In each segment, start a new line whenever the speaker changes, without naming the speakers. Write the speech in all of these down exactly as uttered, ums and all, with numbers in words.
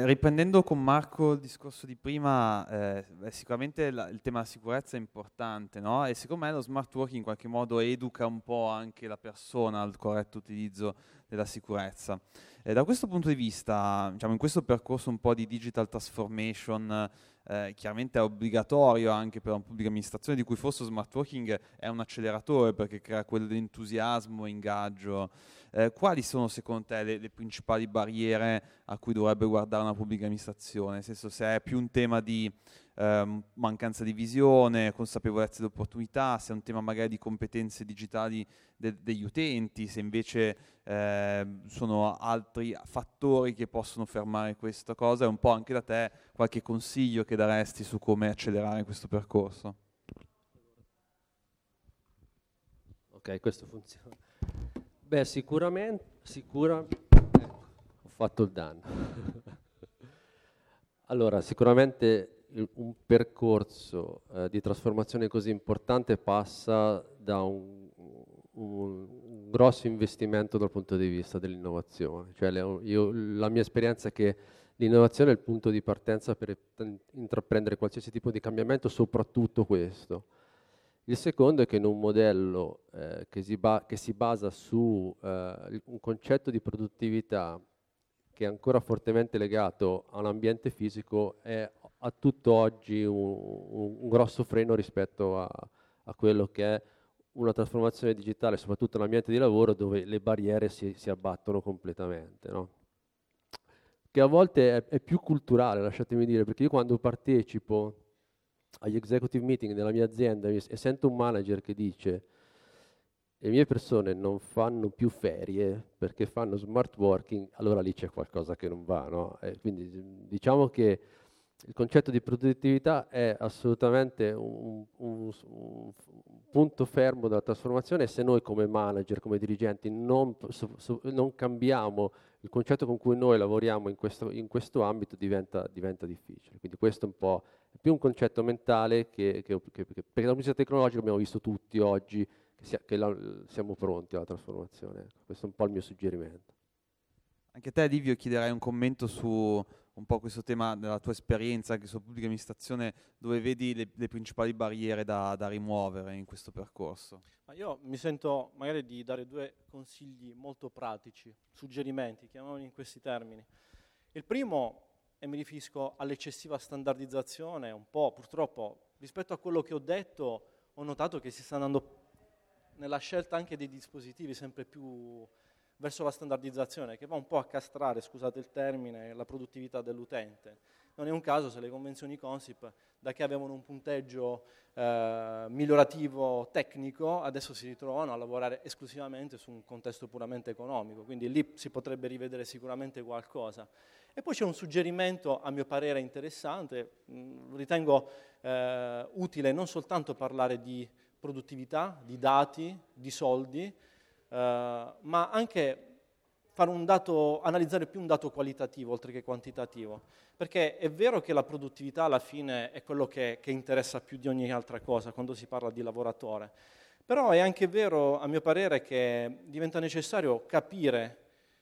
riprendendo con Marco il discorso di prima, eh, beh, sicuramente la- il tema della sicurezza è importante, no? E secondo me lo smart working in qualche modo educa un po' anche la persona al corretto utilizzo della sicurezza. E da questo punto di vista, diciamo, in questo percorso un po' di digital transformation, eh, chiaramente è obbligatorio anche per una pubblica amministrazione, di cui forse lo smart working è un acceleratore perché crea quell'entusiasmo, ingaggio. Eh, quali sono secondo te le, le principali barriere a cui dovrebbe guardare una pubblica amministrazione? Nel senso, se è più un tema di ehm, mancanza di visione, consapevolezza di opportunità, se è un tema magari di competenze digitali de- degli utenti, se invece ehm, sono altri fattori che possono fermare questa cosa, e un po' anche da te qualche consiglio che daresti su come accelerare questo percorso.
Ok, questo funziona. Beh, sicuramente, sicura, ecco, ho fatto il danno. Allora, sicuramente il- un percorso eh, di trasformazione così importante passa da un, un- un grosso investimento dal punto di vista dell'innovazione. Cioè, le- io- la mia esperienza è che l'innovazione è il punto di partenza per intraprendere qualsiasi tipo di cambiamento, soprattutto questo. Il secondo è che in un modello eh, che, si ba- che si basa su eh, un concetto di produttività che è ancora fortemente legato a un ambiente fisico è a tutt'oggi un, un, un grosso freno rispetto a, a quello che è una trasformazione digitale, soprattutto nell'ambiente di lavoro dove le barriere si, si abbattono completamente, no? Che a volte è, è più culturale, lasciatemi dire, perché io quando partecipo agli executive meeting della mia azienda e sento un manager che dice le mie persone non fanno più ferie perché fanno smart working, allora lì c'è qualcosa che non va, no? E quindi diciamo che il concetto di produttività è assolutamente un, un, un punto fermo della trasformazione, e se noi come manager, come dirigenti non, so, so, non cambiamo il concetto con cui noi lavoriamo in questo, in questo ambito, diventa, diventa difficile. Quindi questo è un po' è più un concetto mentale che, che, che, che per la musica tecnologica abbiamo visto tutti oggi che, sia, che la, siamo pronti alla trasformazione. Ecco, questo è un po' il mio suggerimento.
Anche a te, Livio, chiederei un commento su un po' questo tema della tua esperienza anche sulla pubblica amministrazione, dove vedi le, le principali barriere da, da rimuovere in questo percorso.
Ma io mi sento magari di dare due consigli molto pratici, suggerimenti, chiamiamoli in questi termini. Il primo, e mi riferisco all'eccessiva standardizzazione, un po' purtroppo rispetto a quello che ho detto, ho notato che si sta andando nella scelta anche dei dispositivi sempre più verso la standardizzazione, che va un po' a castrare, scusate il termine, la produttività dell'utente. Non è un caso se le convenzioni Consip, da che avevano un punteggio eh, migliorativo tecnico, adesso si ritrovano a lavorare esclusivamente su un contesto puramente economico, quindi lì si potrebbe rivedere sicuramente qualcosa. E poi c'è un suggerimento, a mio parere interessante, mh, ritengo eh, utile non soltanto parlare di produttività, di dati, di soldi, Uh, ma anche fare un dato, analizzare più un dato qualitativo oltre che quantitativo, perché è vero che la produttività alla fine è quello che, che interessa più di ogni altra cosa quando si parla di lavoratore, però è anche vero, a mio parere, che diventa necessario capire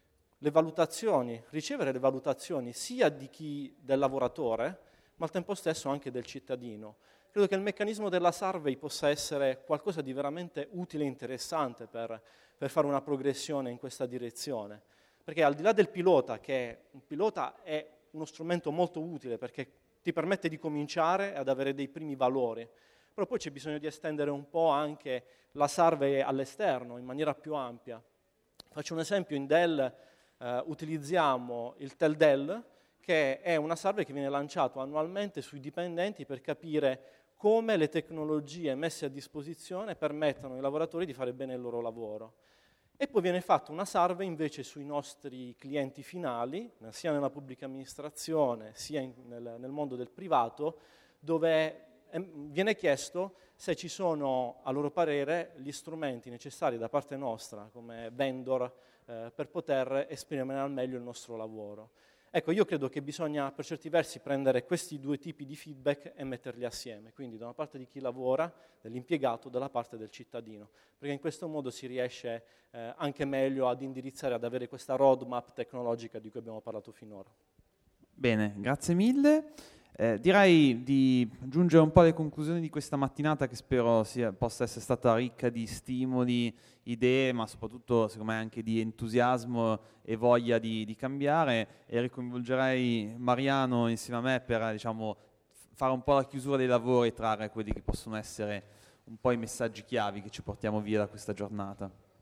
le valutazioni, ricevere le valutazioni sia di chi, del lavoratore, ma al tempo stesso anche del cittadino. Credo che il meccanismo della survey possa essere qualcosa di veramente utile e interessante per per fare una progressione in questa direzione. Perché al di là del pilota, che un pilota è uno strumento molto utile perché ti permette di cominciare ad avere dei primi valori, però poi c'è bisogno di estendere un po' anche la survey all'esterno in maniera più ampia. Faccio un esempio, in Dell eh, utilizziamo il TEL-Dell, che è una survey che viene lanciato annualmente sui dipendenti per capire come le tecnologie messe a disposizione permettono ai lavoratori di fare bene il loro lavoro. E poi viene fatta una survey invece sui nostri clienti finali, sia nella pubblica amministrazione sia in, nel, nel mondo del privato, dove viene chiesto se ci sono, a loro parere, gli strumenti necessari da parte nostra come vendor eh, per poter esprimere al meglio il nostro lavoro. Ecco, io credo che bisogna per certi versi prendere questi due tipi di feedback e metterli assieme, quindi da una parte di chi lavora, dell'impiegato, dalla parte del cittadino, perché in questo modo si riesce eh, anche meglio ad indirizzare, ad avere questa roadmap tecnologica di cui abbiamo parlato finora.
Bene, grazie mille. Eh, direi di giungere un po' alle conclusioni di questa mattinata, che spero sia, possa essere stata ricca di stimoli, idee, ma soprattutto secondo me anche di entusiasmo e voglia di, di cambiare, e ricoinvolgerei Mariano insieme a me per, diciamo, fare un po' la chiusura dei lavori e trarre quelli che possono essere un po' i messaggi chiavi che ci portiamo via da questa giornata.